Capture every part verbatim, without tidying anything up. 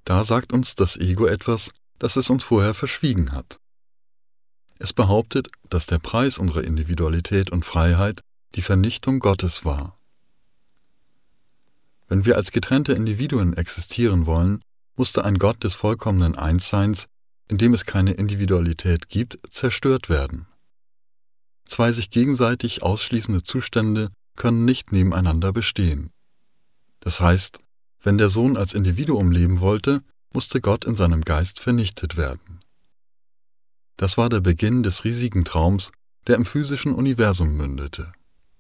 Da sagt uns das Ego etwas, das es uns vorher verschwiegen hat. Es behauptet, dass der Preis unserer Individualität und Freiheit die Vernichtung Gottes war. Wenn wir als getrennte Individuen existieren wollen, musste ein Gott des vollkommenen Einsseins, in dem es keine Individualität gibt, zerstört werden. Zwei sich gegenseitig ausschließende Zustände können nicht nebeneinander bestehen. Das heißt, wenn der Sohn als Individuum leben wollte, musste Gott in seinem Geist vernichtet werden. Das war der Beginn des riesigen Traums, der im physischen Universum mündete.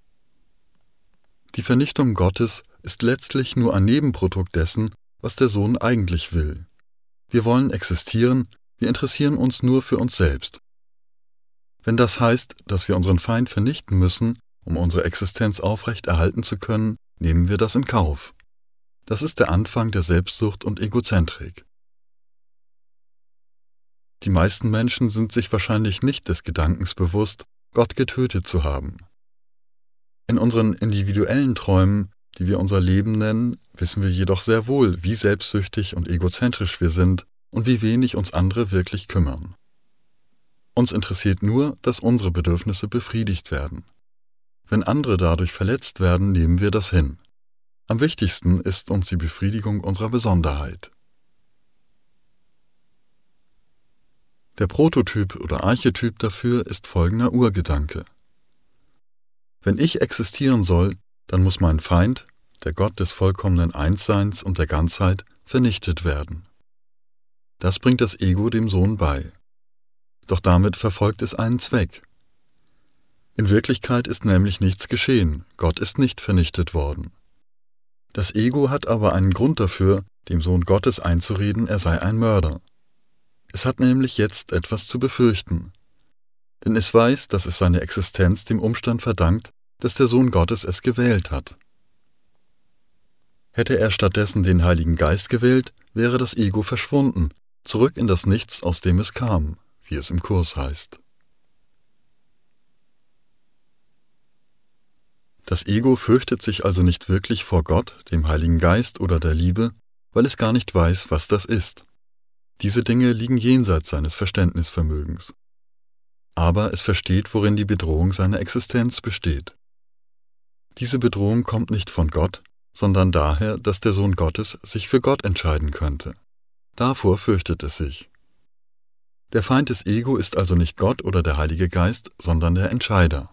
Die Vernichtung Gottes ist letztlich nur ein Nebenprodukt dessen, was der Sohn eigentlich will. Wir wollen existieren, wir interessieren uns nur für uns selbst. Wenn das heißt, dass wir unseren Feind vernichten müssen, um unsere Existenz aufrecht erhalten zu können, nehmen wir das in Kauf. Das ist der Anfang der Selbstsucht und Egozentrik. Die meisten Menschen sind sich wahrscheinlich nicht des Gedankens bewusst, Gott getötet zu haben. In unseren individuellen Träumen, die wir unser Leben nennen, wissen wir jedoch sehr wohl, wie selbstsüchtig und egozentrisch wir sind und wie wenig uns andere wirklich kümmern. Uns interessiert nur, dass unsere Bedürfnisse befriedigt werden. Wenn andere dadurch verletzt werden, nehmen wir das hin. Am wichtigsten ist uns die Befriedigung unserer Besonderheit. Der Prototyp oder Archetyp dafür ist folgender Urgedanke. Wenn ich existieren soll, dann muss mein Feind, der Gott des vollkommenen Einsseins und der Ganzheit, vernichtet werden. Das bringt das Ego dem Sohn bei. Doch damit verfolgt es einen Zweck. In Wirklichkeit ist nämlich nichts geschehen, Gott ist nicht vernichtet worden. Das Ego hat aber einen Grund dafür, dem Sohn Gottes einzureden, er sei ein Mörder. Es hat nämlich jetzt etwas zu befürchten. Denn es weiß, dass es seine Existenz dem Umstand verdankt, dass der Sohn Gottes es gewählt hat. Hätte er stattdessen den Heiligen Geist gewählt, wäre das Ego verschwunden, zurück in das Nichts, aus dem es kam, wie es im Kurs heißt. Das Ego fürchtet sich also nicht wirklich vor Gott, dem Heiligen Geist oder der Liebe, weil es gar nicht weiß, was das ist. Diese Dinge liegen jenseits seines Verständnisvermögens. Aber es versteht, worin die Bedrohung seiner Existenz besteht. Diese Bedrohung kommt nicht von Gott, sondern daher, dass der Sohn Gottes sich für Gott entscheiden könnte. Davor fürchtet es sich. Der Feind des Ego ist also nicht Gott oder der Heilige Geist, sondern der Entscheider.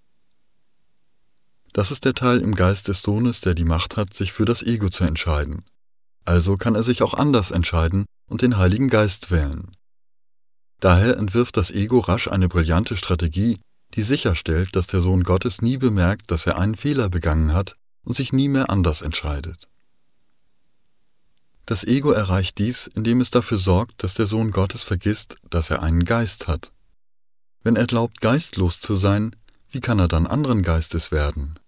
Das ist der Teil im Geist des Sohnes, der die Macht hat, sich für das Ego zu entscheiden. Also kann er sich auch anders entscheiden und den Heiligen Geist wählen. Daher entwirft das Ego rasch eine brillante Strategie, die sicherstellt, dass der Sohn Gottes nie bemerkt, dass er einen Fehler begangen hat und sich nie mehr anders entscheidet. Das Ego erreicht dies, indem es dafür sorgt, dass der Sohn Gottes vergisst, dass er einen Geist hat. Wenn er glaubt, geistlos zu sein, wie kann er dann anderen Geistes werden?